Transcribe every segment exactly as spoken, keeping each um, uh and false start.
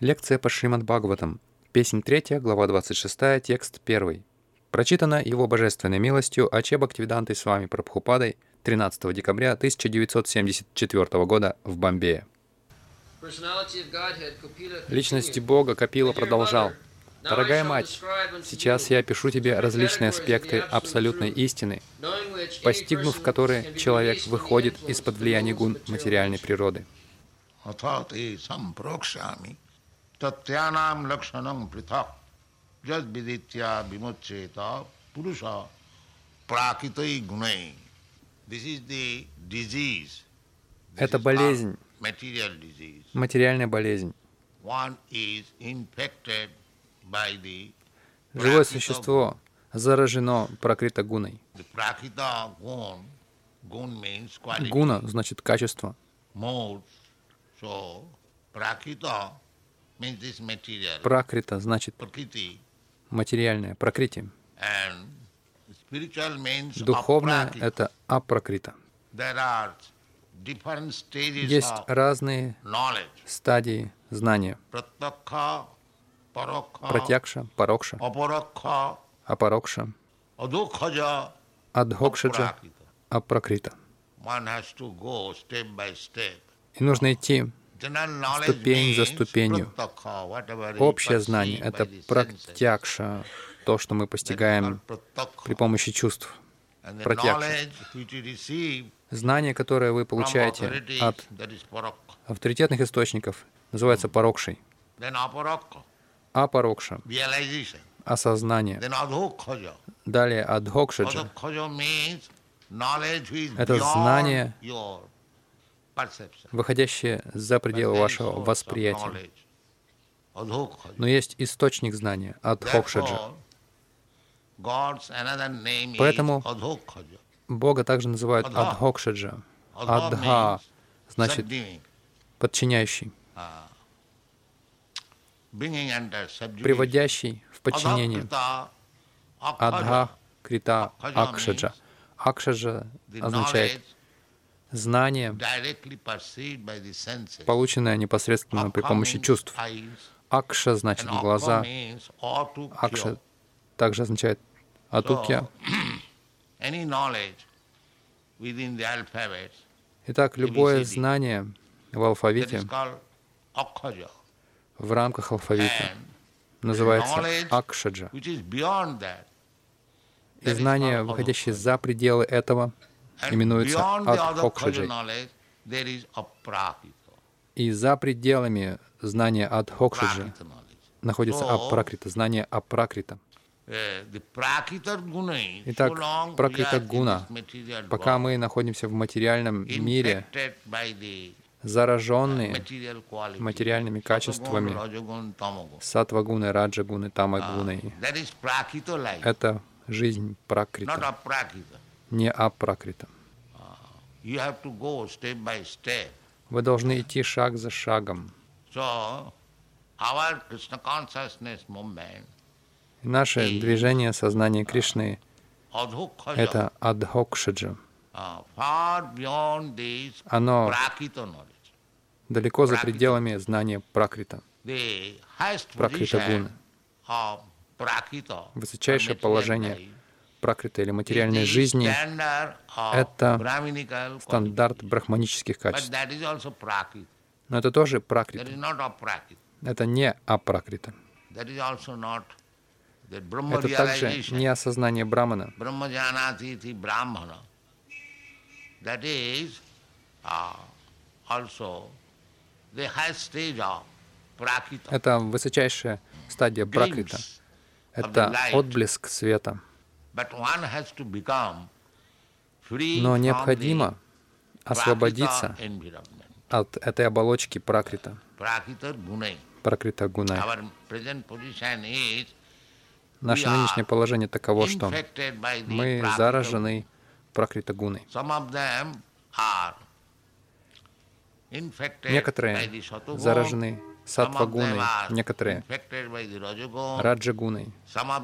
Лекция по Шримад Бхагаватам. Песнь третья, глава двадцать шестая, текст первый. Прочитана Его Божественной милостью Аче Бхактивидантой Свами Прабхупадой тринадцатого декабря тысяча девятьсот семьдесят четвёртого года в Бомбее. Личности Бога Капила продолжал: «Дорогая мать, сейчас я опишу тебе различные аспекты абсолютной истины, постигнув которые человек выходит из-под влияния гун материальной природы. Это болезнь, материальная болезнь. Живое существо заражено пракрита гуной. Гуна значит качество. Пракрита значит материальное, пракрити. Духовное — это апракрита. Есть разные стадии знания. Пратьякша, парокша, апарокша, адхокшаджа, апракрита. И нужно идти ступень за ступенью. Общее знание — это пратьякша, то, что мы постигаем при помощи чувств. Пратьякша. Знание, которое вы получаете от авторитетных источников, называется парокшей. Апарокша — осознание. Далее адхокшаджа — это знание, выходящее за пределы вашего восприятия. Но есть источник знания — адхокшаджа. Поэтому Бога также называют адхокшаджа. Адха значит подчиняющий, приводящий в подчинение. Адха, крита, акшаджа. Акшаджа означает знание, полученное непосредственно при помощи чувств. Акша значит глаза. Акша также означает атукья. Итак, любое знание в алфавите, в рамках алфавита, называется акшаджа. И знание, выходящее за пределы этого, именуется адхокшаджей. И за пределами знания адхокшаджи находится апракрита, знание апракрита. Итак, пракрита гуна, пока мы находимся в материальном мире, зараженные материальными качествами, саттва-гуной, раджа-гуной, тама-гуной, это жизнь пракрита, не апракрита. Вы должны идти шаг за шагом. Наше движение сознания Кришны — это адхокшаджа. Оно далеко за пределами знания пракрита, пракрита гуны. Высочайшее положение пракрита или материальной жизни — это стандарт брахманических качеств. Но это тоже пракрита. Это не апракрита. Это также не осознание брамана. Это высочайшая стадия пракрита. Это отблеск света. Но необходимо освободиться от этой оболочки пракрита, пракрита гунай. Наше нынешнее положение таково, что мы заражены пракрита гуной. Некоторые заражены саттва-гуной, некоторые раджа-гуной,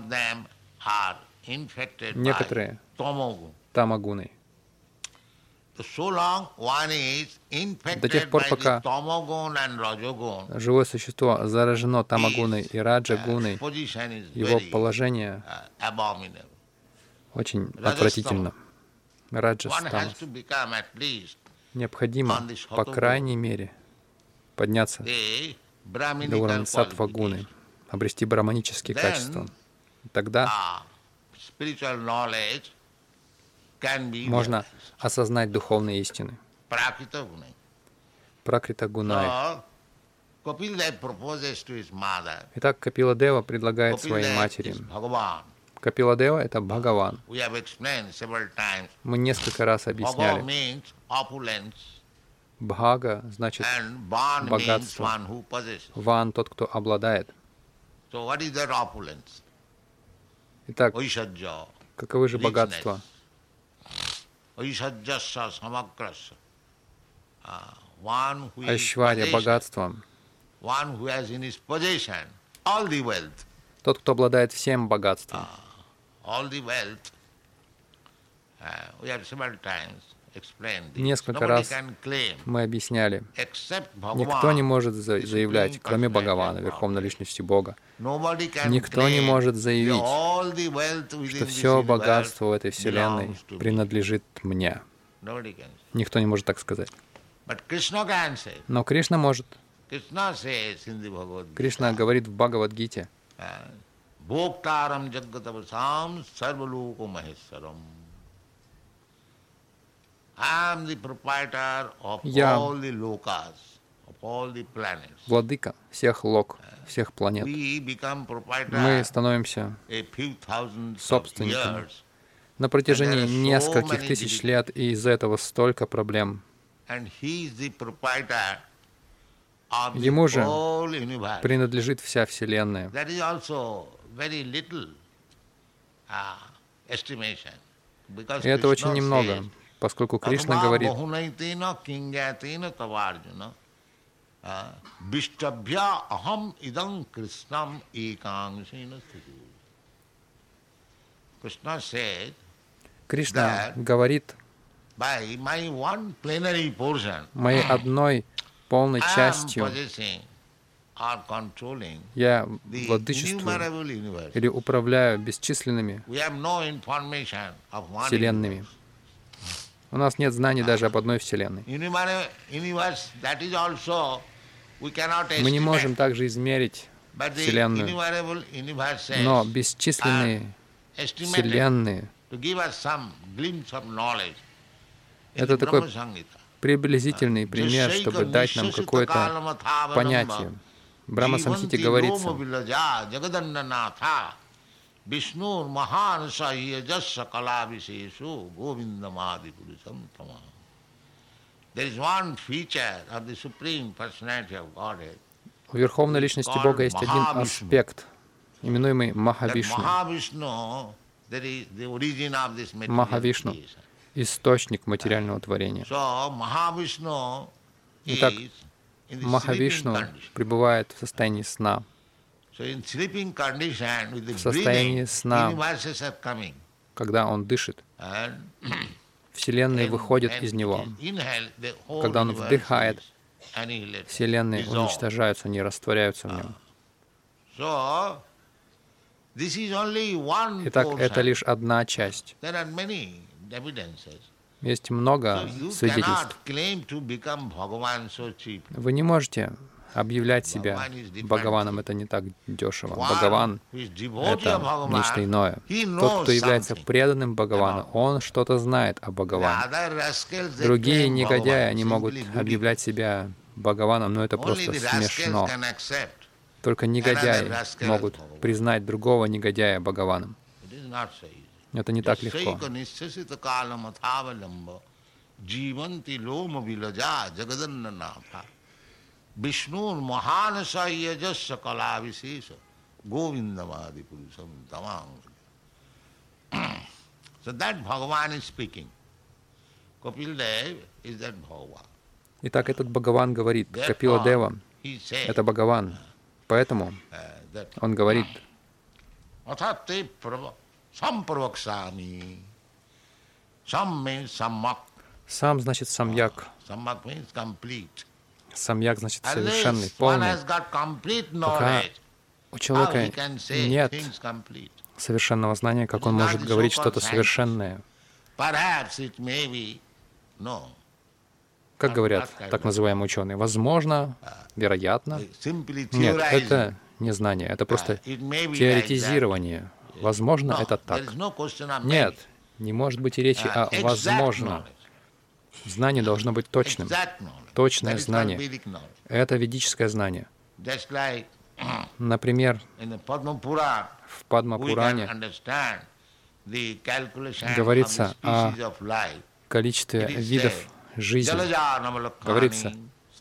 некоторые тама-гуной. До тех пор, пока живое существо заражено тамагуной и раджагуной, его положение очень отвратительно. Раджас, тамас. Необходимо, по крайней мере, подняться до уровня саттва-гуны, обрести браманические качества. Тогда можно осознать духовные истины. Пракрита Гунай. Итак, Капила Дева предлагает своей матери. Капила Дева — это Бхагаван. Мы несколько раз объясняли. Бхага значит богатство. Ван — тот, кто обладает. Итак, каковы же богатства? Айшварья — богатство. Тот, кто обладает всем богатством. Несколько раз мы объясняли, никто не может заявлять, кроме Бхагавана, Верховной Личности Бога, никто не может заявить, что все богатство в этой Вселенной принадлежит мне. Никто не может так сказать. Но Кришна может. Кришна говорит в Бхагавад-гите: я владыка всех лок, всех планет. Мы становимся собственниками на протяжении нескольких тысяч лет, и из-за этого столько проблем. Ему же принадлежит вся Вселенная. И это очень немного, поскольку Кришна говорит: Кришна говорит: моей одной полной частью я владычествую или управляю бесчисленными вселенными. У нас нет знаний даже об одной Вселенной. Мы не можем также измерить Вселенную, но бесчисленные Вселенные — это такой приблизительный пример, чтобы дать нам какое-то понятие. В Брахма-самхите говорится: у Верховной Личности Бога есть один аспект, именуемый Махавишну. Махавишну — источник материального творения. Итак, Махавишну пребывает в состоянии сна. В состоянии сна, когда он дышит, Вселенные выходят из него. Когда он вдыхает, Вселенные уничтожаются, они растворяются в нем. Итак, это лишь одна часть. Есть много свидетельств. Вы не можете объявлять себя Бхагаваном, это не так дешево. Бхагаван — это нечто иное. Тот, кто является преданным Бхагавану, он что-то знает о Бхагаване. Другие негодяи, они могут объявлять себя Бхагаваном, но это просто смешно. Только негодяи могут признать другого негодяя Бхагаваном. Это не так легко. Итак, этот Бхагаван говорит, Капила Дева — это Бхагаван. Поэтому он говорит: Сам значит самьяк. Samyak means complete. Самьяк значит совершенный, Unless one полный. has got complete Пока knowledge, у how человека he can say нет things complete? совершенного знания, как он может говорить что-то совершенное. Perhaps it may be, no. Как говорят так называемые ученые, возможно, вероятно. Нет, это не знание, это просто теоретизирование. Возможно, это так. Нет, не может быть и речи о возможно. Знание должно быть точным. Точное знание. Это ведическое знание. Например, в Падма-Пуране говорится о количестве видов жизни. Говорится,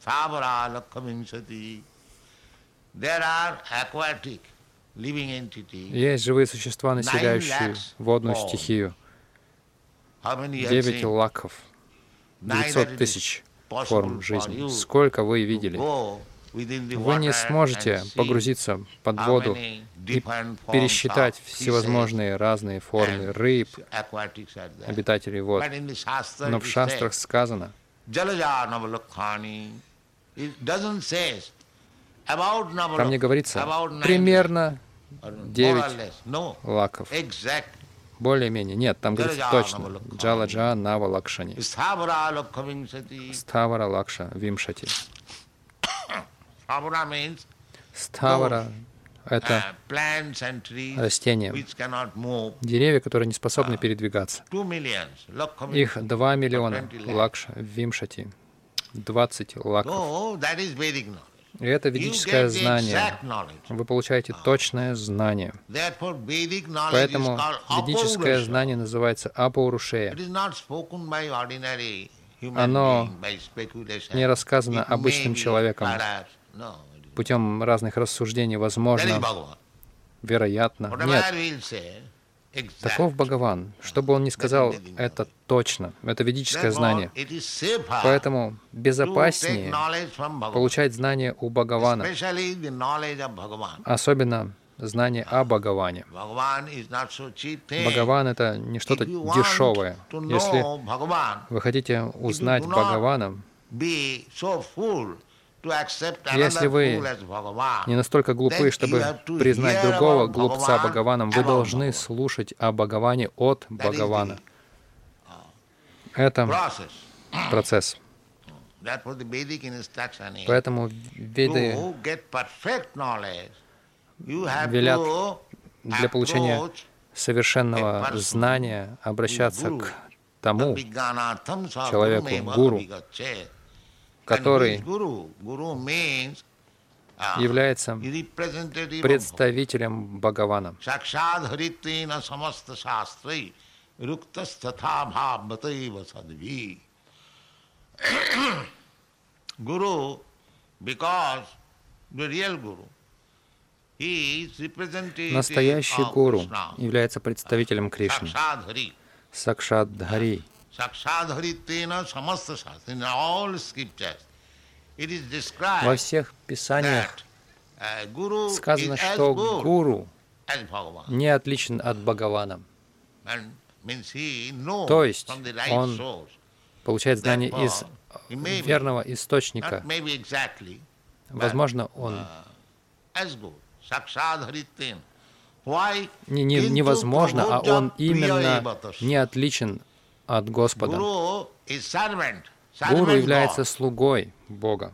есть живые существа, населяющие водную стихию. Девять лакхов, девятьсот тысяч форм жизни. Сколько вы видели? Вы не сможете погрузиться под воду и пересчитать всевозможные разные формы рыб, обитателей вод. Но в шастрах сказано, там не говорится примерно девять лаков. Более-менее. Нет, там говорится точно. Джаладжа Нава Лакшани. Ставара Лакша Вимшати. Ставара — это растения, деревья, которые не способны передвигаться. Их два миллиона лакша Вимшати, двадцать лаков. И это ведическое знание. Вы получаете точное знание. Поэтому ведическое знание называется Апаурушея. Оно не рассказано обычным человеком путем разных рассуждений, возможно, вероятно. Нет. Таков Бхагаван. Что бы он ни сказал, это точно. Это ведическое знание. Поэтому безопаснее получать знание у Бхагавана, особенно знание о Бхагаване. Бхагаван — это не что-то дешевое. Если вы хотите узнать Бхагавана, если вы не настолько глупы, чтобы признать другого глупца Бхагаваном, вы должны слушать о Бхагаване от Бхагавана. Это процесс. Поэтому веды велят для получения совершенного знания обращаться к тому человеку, гуру, который является представителем Бхагавана. Настоящий гуру является представителем Кришны. Сакшат Дхари. Во всех писаниях сказано, что гуру не отличен от Бхагавана. То есть он получает знания из верного источника. Возможно, он не, не, невозможно, а он именно не отличен от Господа. Гуру является слугой Бога.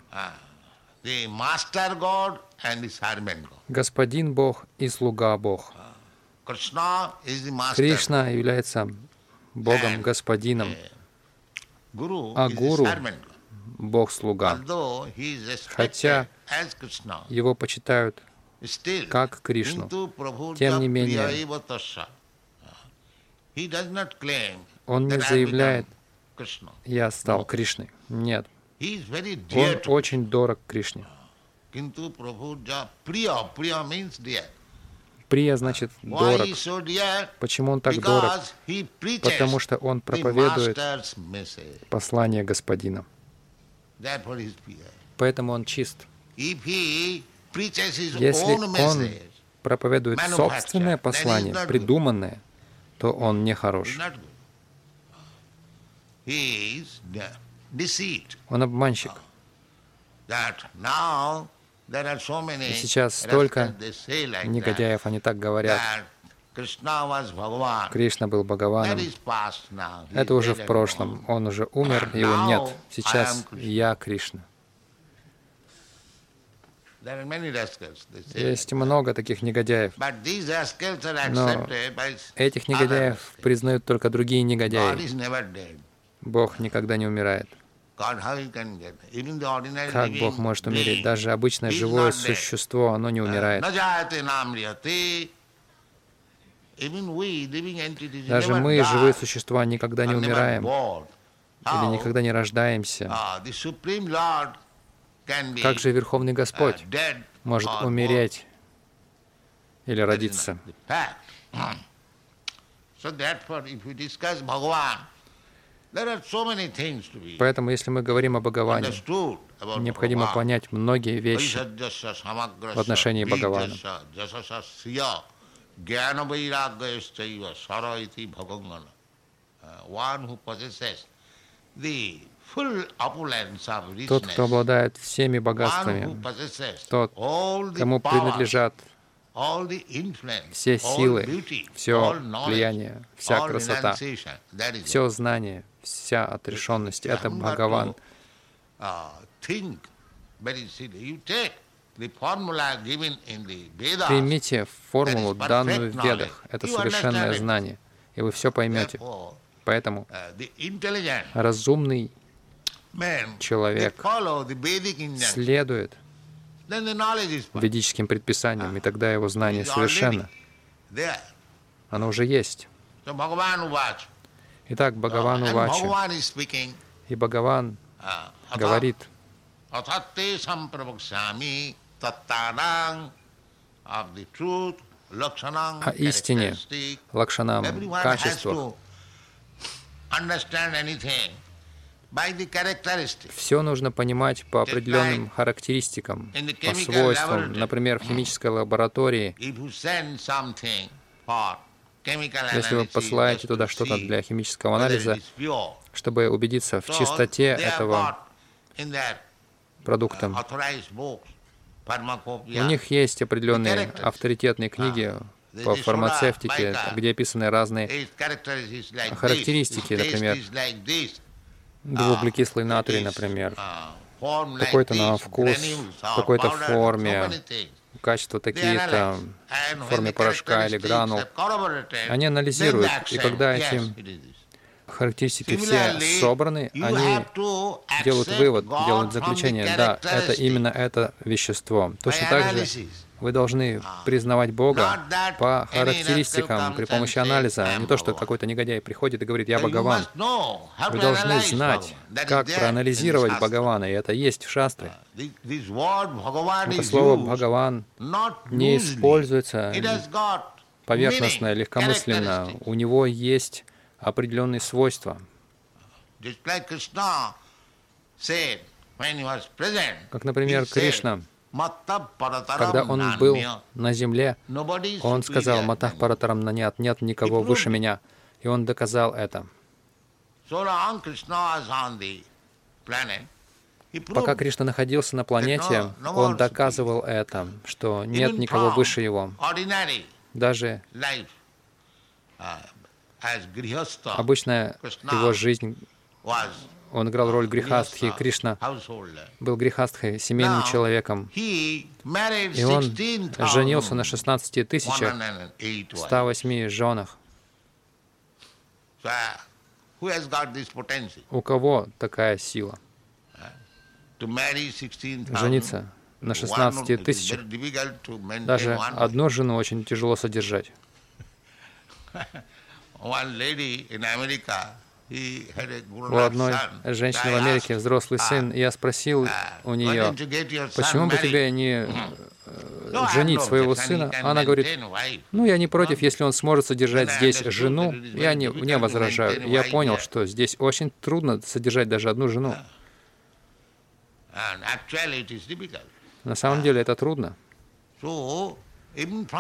Господин Бог и слуга Бог. Кришна является Богом Господином, а Гуру — Бог-слуга. Хотя его почитают как Кришну, тем не менее, он не заявляет: «Я стал Кришной». Нет. Он очень дорог Кришне. Прия значит дорог. Почему он так дорог? Потому что он проповедует послание Господина. Поэтому он чист. Если он проповедует собственное послание, придуманное, то он не хорош. he is de- deceit. Он обманщик. That now there are so many И сейчас столько rascals, they say like негодяев, они так that, говорят. that Krishna was Bhagavan. Кришна был That Бхагаваном. is past now. He Это is уже dead в and прошлом. gone. Он уже умер, его нет. Сейчас я Кришна. There are many rascals, they say. Есть много таких негодяев. But these rascals are Но accepted by этих others. негодяев признают только другие God негодяи. is never dead. Бог никогда не умирает. God, how he can get? Even the ordinary Как living Бог может умереть? being, Даже обычное he is живое not dead. существо, оно не умирает. Na jayate namriyate. Even we, living entities, Даже never мы, die, живые существа, никогда не are never умираем born. или How? никогда не рождаемся. Ah, the Supreme Lord can be Как же Верховный uh, Господь dead может or born? умереть или That is родиться? not the fact. So therefore, if we discuss Bhagavan, there are so many things to be Поэтому, если мы говорим о Бхагаване, understood about необходимо Bhagavan. понять многие вещи в отношении Бхагавана. Тот, кто обладает всеми богатствами, тот, кому принадлежат все силы, все влияние, вся красота, все знание, вся отрешенность, это Бхагаван. Примите формулу, данную в Ведах. Это совершенное знание, и вы все поймете. Поэтому разумный человек следует ведическим предписаниям, и тогда его знание совершенно. Оно уже есть. Итак, Бхагаван Увача. И Бхагаван говорит: о истине, лакшанам, качествах. Все нужно понимать по определенным характеристикам, по свойствам. Например, в химической лаборатории, если вы посылаете туда что-то для химического анализа, чтобы убедиться в чистоте этого продукта, у них есть определенные авторитетные книги по фармацевтике, где описаны разные характеристики, например, двуглекислый натрий, например, какой-то на вкус, в какой-то форме, качество такие-то, в форме порошка или гранул. Они анализируют, и когда эти характеристики все собраны, они делают вывод, делают заключение: да, это именно это вещество. Точно так же вы должны признавать Бога по характеристикам при помощи анализа. Не то, что какой-то негодяй приходит и говорит: я Бхагаван. Вы должны знать, как проанализировать Бхагавана, и это есть в шастре. Это слово Бхагаван не используется поверхностно, легкомысленно. У него есть определенные свойства. Как, например, Кришна, когда он был на земле, он сказал: «Матах паратарам нанят, нет никого выше меня». И он доказал это. Пока Кришна находился на планете, он доказывал это, что нет никого выше его. Даже обычная его жизнь, он играл роль грихастхи. Кришна был грихастхой, семейным человеком. И он женился на шестнадцати тысячах ста восьми женах. У кого такая сила? Жениться на шестнадцати тысячах. Даже одну жену очень тяжело содержать. У одной женщины в Америке взрослый сын, и я спросил у нее: почему бы тебе не женить своего сына? Она говорит: ну, я не против, если он сможет содержать здесь жену, я не, не возражаю. Я понял, что здесь очень трудно содержать даже одну жену. На самом деле это трудно.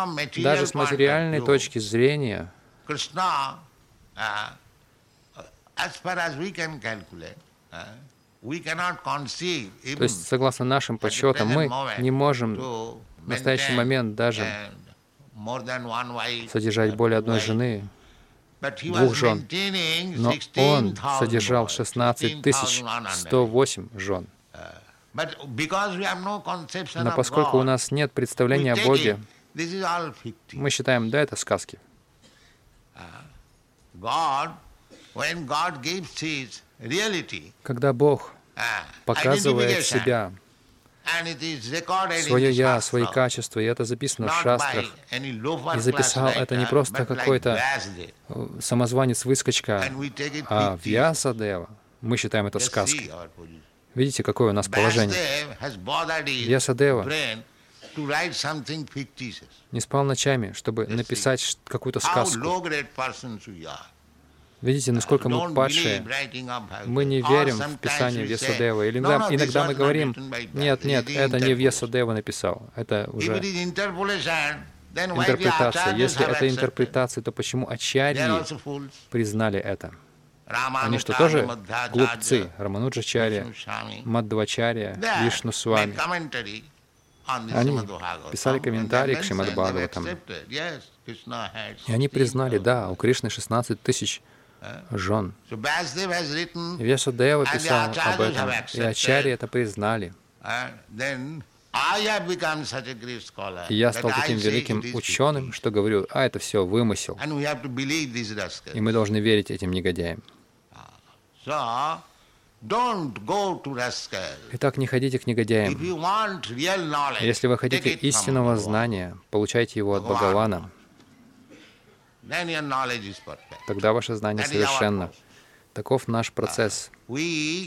Даже с материальной точки зрения То есть, согласно нашим подсчетам, мы не можем в настоящий момент даже содержать более одной жены, двух жен. Но он содержал шестнадцать тысяч сто восемь жен. Но поскольку у нас нет представления о Боге, мы считаем, да, это сказки. Когда Бог показывает себя, свое «я», свои качества, и это записано в шастрах, и записал это не просто какой-то самозванец-выскочка, а Вьясадева, мы считаем это сказкой. Видите, какое у нас положение? Вьясадева не спал ночами, чтобы написать какую-то сказку. Видите, насколько мы падшие. Мы не верим в Писание Вьясадевы. Или иногда, иногда мы говорим, нет, нет, это не Вьясадева написал. Это уже интерпретация. Если это интерпретация, то почему ачарьи признали это? Они что, тоже глупцы? Рамануджачарья, Мадхвачарья, Вишну Свами. Они писали комментарии к Шримад Бхагаватам. И они признали, да, у Кришны шестнадцать тысяч жен. Вьясадева писал об этом, и ачарьи это признали. И я стал таким великим ученым, что говорю, а это все вымысел. И мы должны верить этим негодяям. Итак, не ходите к негодяям. Если вы хотите истинного знания, получайте его от Бхагавана. Тогда ваше знание совершенно. Таков наш процесс. Мы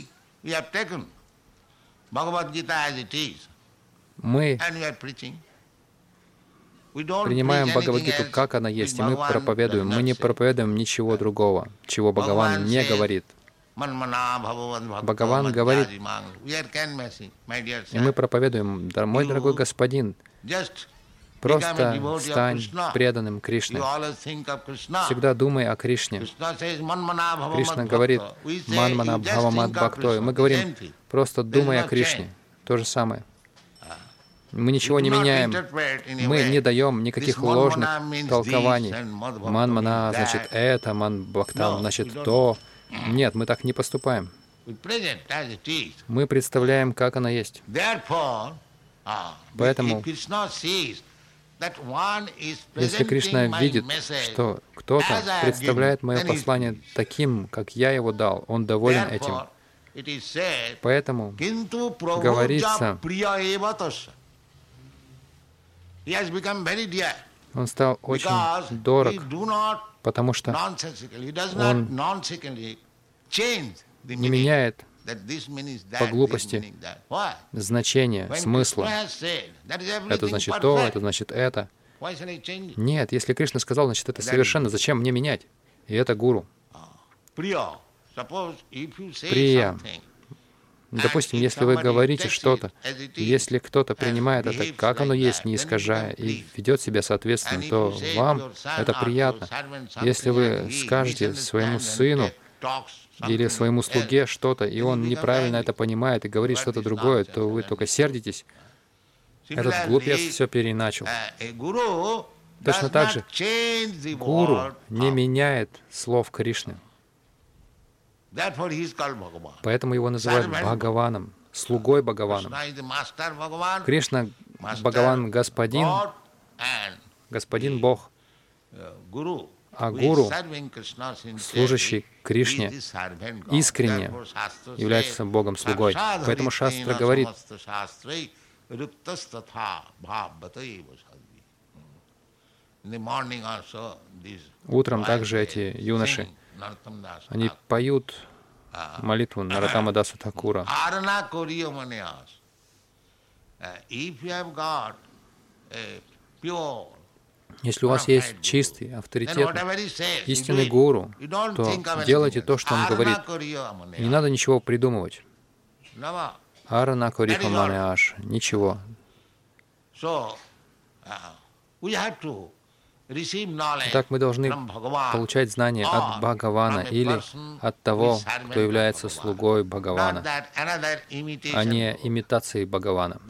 принимаем Бхагавад-гиту, как она есть, и мы проповедуем. Мы не проповедуем ничего другого, чего Бхагаван не говорит. Бхагаван говорит, и мы проповедуем, мой дорогой господин, просто стань преданным Кришне. Всегда думай о Кришне. Кришна говорит, «Манмана бхавамад бхактой». Мы говорим, просто думай о Кришне. То же самое. Мы ничего не меняем. Мы не даем никаких ложных толкований. Манмана значит это, ман бхактам значит то. Нет, мы так не поступаем. Мы представляем, как она есть. Поэтому, если Кришна видит, что кто-то представляет мое послание таким, как я его дал, он доволен этим. Поэтому говорится, он стал очень дорог, потому что он не меняет по глупости значение, смысла. Это значит то, это значит это. Нет, если Кришна сказал, значит это совершенно. Зачем мне менять? И это гуру. Прия. Допустим, если вы говорите что-то, если кто-то принимает это, как оно есть, не искажая, и ведет себя соответственно, то вам это приятно. Если вы скажете своему сыну или своему слуге что-то, и он неправильно это понимает и говорит что-то другое, то вы только сердитесь. Этот глупец все переиначил. Точно так же гуру не меняет слов Кришны. Поэтому его называют Бхагаваном, слугой Бхагаваном. Кришна Бхагаван Господин, Господин Бог, а гуру, служащий Кришне, искренне является Богом-слугой. Поэтому Шастра говорит, утром также эти юноши, они поют молитву Нароттама Даса Thakura. Если у вас есть чистый, авторитетный, истинный гуру, то делайте то, что он говорит. Не надо ничего придумывать. Арана Корихо Маняаш. Ничего. Итак, мы должны получать знания от Бхагавана или от того, кто является слугой Бхагавана, а не имитацией Бхагавана.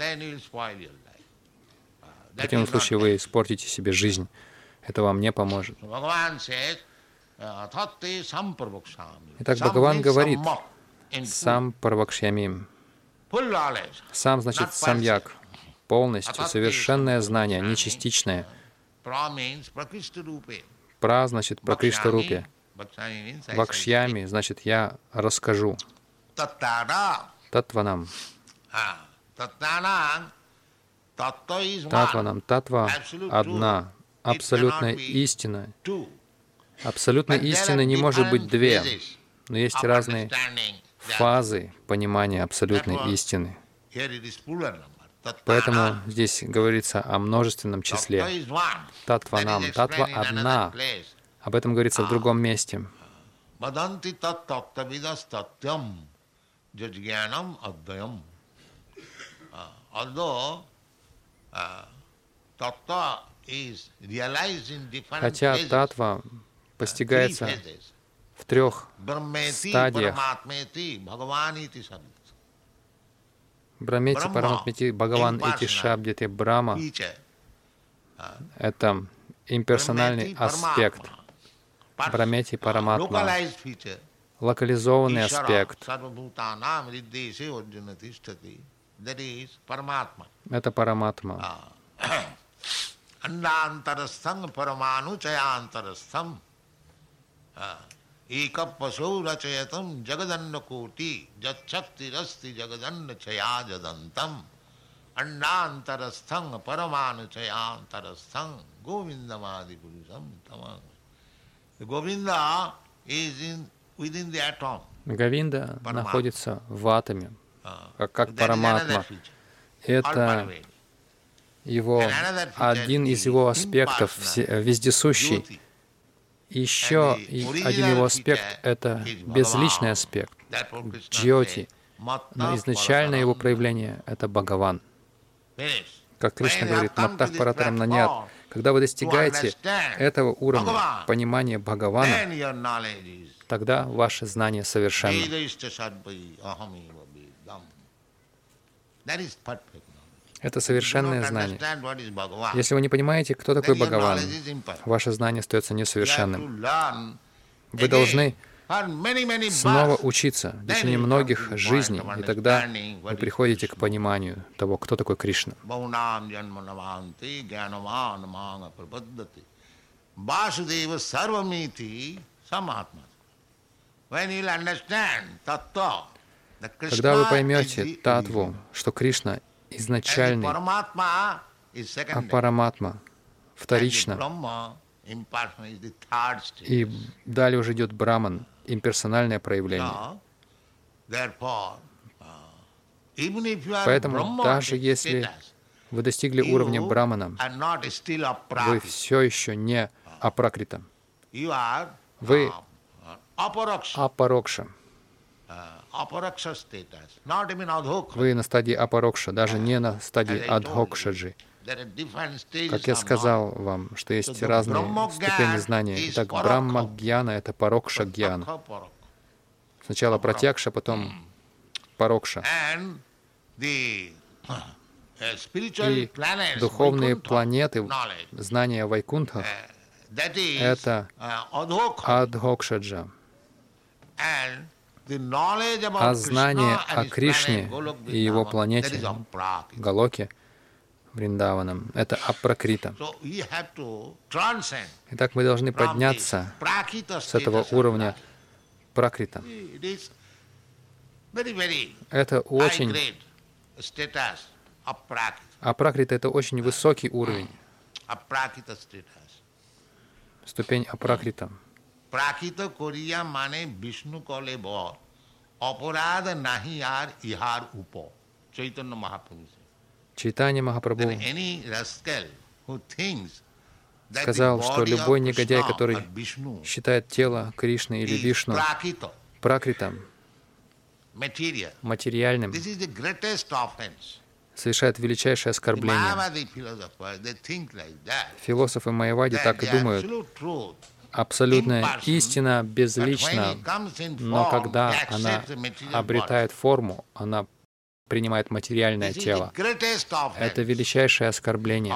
В противном случае вы испортите себе жизнь. Это вам не поможет. Итак, Бхагаван говорит, сам парвакшьямим. Сам значит самьяк, полностью, совершенное знание, не частичное. Пра значит пракришта-рупе. Вакшьями значит я расскажу. Татванам. Татванам. Татва одна. Абсолютная истина. Абсолютной истины не может быть две, но есть разные фазы понимания абсолютной истины. Поэтому здесь говорится о множественном числе. Татванам. Татва одна. Об этом говорится в другом месте. Хотя татва постигается в трех стадиях. Брамети, Параматмети, Бхагаван, Ити, Шабдити, Брахма — это имперсональный аспект. Брамети, Параматма — локализованный аспект. Это Параматма. Annantaraस्थं параманучаянтарस्थं ekapasau rachayatam jagadanna koti jatshaktirasti jagadanna chayajadantam annantarasthang paramanuchayantarasthang govindamadi purusam tamam. Govinda is in within the atom. Говинда находится в атоме, как Параматма. Это его, один из его аспектов, вездесущий. Еще один его аспект — это безличный аспект, джьоти. Но изначальное его проявление — это Бхагаван. Как Кришна говорит, «Маттах паратарам нанят». Когда вы достигаете этого уровня понимания Бхагавана, тогда ваше знание совершенно. Это совершенное знание. Если вы не понимаете, кто такой Бхагаван, ваше знание остается несовершенным. Вы должны снова учиться в течение многих жизней, и тогда вы приходите к пониманию того, кто такой Кришна. Когда вы поймете татву, что Кришна изначальный, а Параматма вторично, и далее уже идет Браман, имперсональное проявление. Поэтому даже если вы достигли уровня Брамана, вы все еще не апракрита. Вы апарокша. Вы на стадии апарокша, даже не на стадии адхокшаджи. Как я сказал вам, что есть разные ступени знания. Итак, Брахма-гьяна — это парокша-гьяна. Сначала пратьякша, потом парокша. И духовные планеты, знания Вайкунтха — это адхокшаджа. А знание о Кришне и его планете, Галоке, Вриндаванам, это апракрита. Итак, мы должны подняться с этого уровня пракрита. Это очень... Апракрита — это очень высокий уровень. Ступень апракрита. Prakita Koriya mane Vishnu kole bor aparada nahi ar ihar upo. Chaitanya Mahaprabhu. Чайтанья Махапрабху сказал, что любой негодяй, который считает тело Кришны или Вишну пракритом, материальным, совершает величайшее оскорбление. Философы Майявади так и думают. Абсолютная истина безлична, но когда она обретает форму, она принимает материальное тело. Это величайшее оскорбление.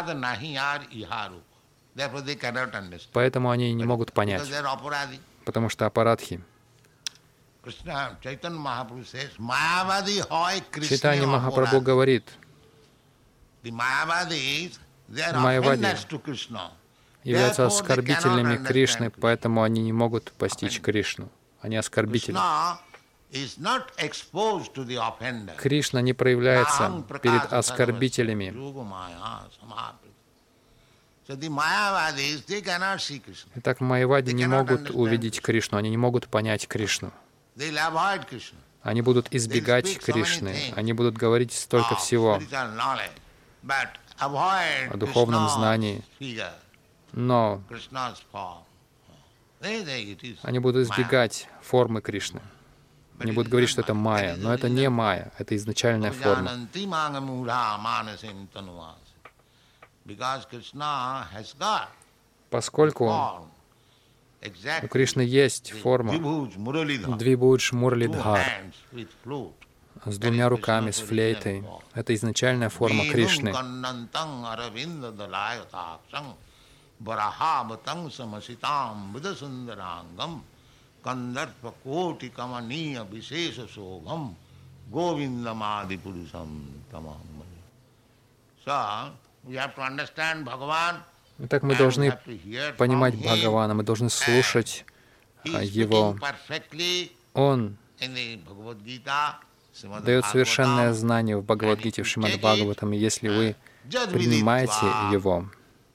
Поэтому они не могут понять, потому что апарадхи. Чайтанья Махапрабху говорит, майявади являются оскорбительными Кришны, поэтому они не могут постичь Кришну. Они оскорбители. Кришна не проявляется перед оскорбителями. Итак, майявади не могут увидеть Кришну, они не могут понять Кришну. Они будут избегать Кришны, они будут говорить столько всего о духовном знании, но они будут избегать формы Кришны. Они будут говорить, что это майя, но это не майя, это изначальная форма. Поскольку у Кришны есть форма Двибудж Муралидхар с двумя руками, с флейтой. Это изначальная форма Кришны. Итак, мы должны понимать Бхагавана, мы должны слушать Его. Он дает совершенное знание в Бхагавад-гите, в Шримад-Бхагаватам, и если вы принимаете Его,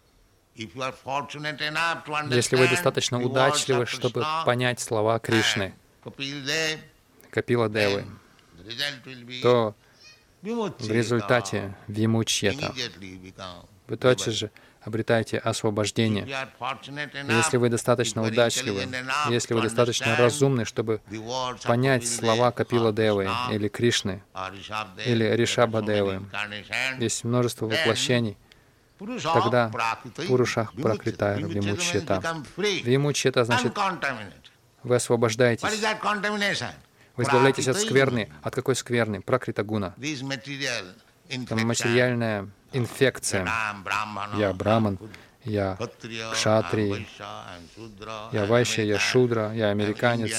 если вы достаточно удачливы, чтобы понять слова Кришны, Капила Девы, то в результате вимучьята вы тотчас же обретаете освобождение. Если вы достаточно удачливы, если вы достаточно разумны, чтобы понять слова Капила Девы или Кришны, или Ришабха Девы, есть множество воплощений, тогда Пурушах Пракритайр Вимучьята. Вимучьята значит, вы освобождаетесь. Вы избавляетесь от скверны. От какой скверны? Пракритагуна. Это материальная инфекция. Я браман, я кшатри, я вайшья, я шудра, я американец,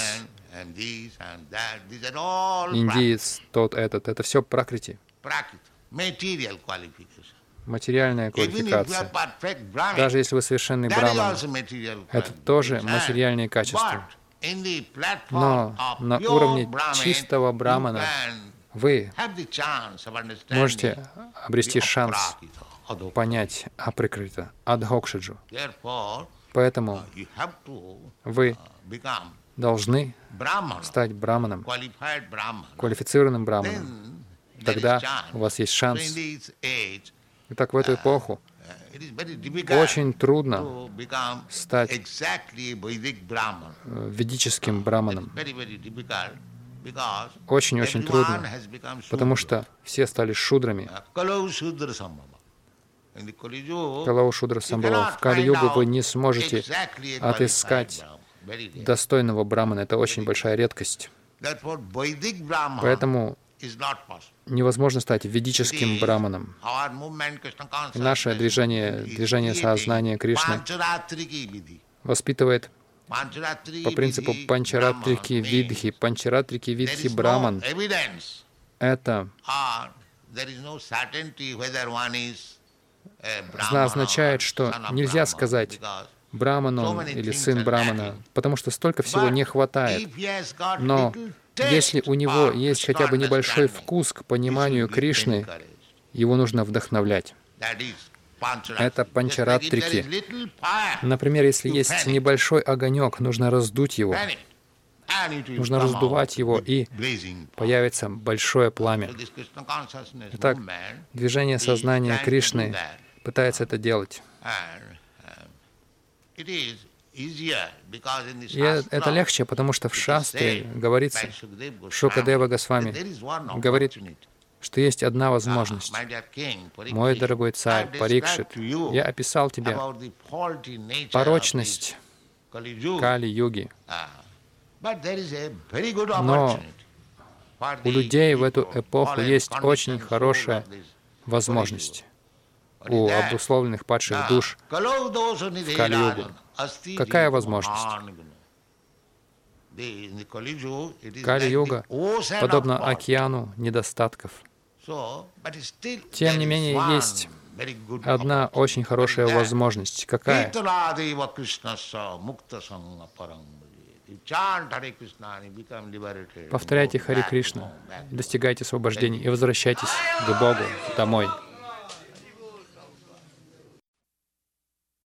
индиец, тот, этот. Это все пракрити. Материальная квалификация. Даже если вы совершенный браман, это тоже материальные качества. Но на уровне чистого брамана вы можете обрести шанс понять априкрита, адхокшиджу. Поэтому вы должны стать браманом, квалифицированным браманом. Тогда у вас есть шанс. Итак, в эту эпоху очень трудно стать ведическим браманом. Очень-очень трудно, потому что все стали шудрами. Калау Шудра Самбхава. В Кали-югу вы не сможете отыскать достойного брамана. Это очень большая редкость. Поэтому невозможно стать ведическим браманом. Наше движение, движение сознания Кришны воспитывает по принципу панчаратрики видхи. Панчаратрики видхи браман — это означает, что нельзя сказать браман он или сын брамана, потому что столько всего не хватает. Но если у него есть хотя бы небольшой вкус к пониманию Кришны, его нужно вдохновлять. Это панчаратрики. Например, если есть небольшой огонек, нужно раздуть его. Нужно раздувать его, и появится большое пламя. Итак, движение сознания Кришны пытается это делать. И это легче, потому что в Шастре говорится, Шукадева Госвами говорит, что есть одна возможность. My dear king, Мой дорогой царь I've Парикшит, described to you я описал тебе about the faulty nature of порочность this Kali Yuga. Кали-юги. Ah, but there is a very good Но opportunity for у the людей в эту people, эпоху fallen есть conditioned очень souls хорошая of this возможность Kali Yuga. у What is that? обусловленных падших Ah, душ Kalau dosa в nidhe Кали-югу. rajan, asti Какая jitu возможность? mahaniguna. The- in the Kali Yuga, it is like Кали-юга the ocean of подобно fault. океану недостатков. So, but still Тем there не is менее, one есть very good одна opportunity. очень хорошая What is that? возможность. Какая? Kirtanadeva Krishnasa mukta sangha parang bhajet. You chant Hare Krishna and you become liberated. Повторяйте Go Харе back Кришна, home, back home. достигайте освобождения и возвращайтесь к Богу домой.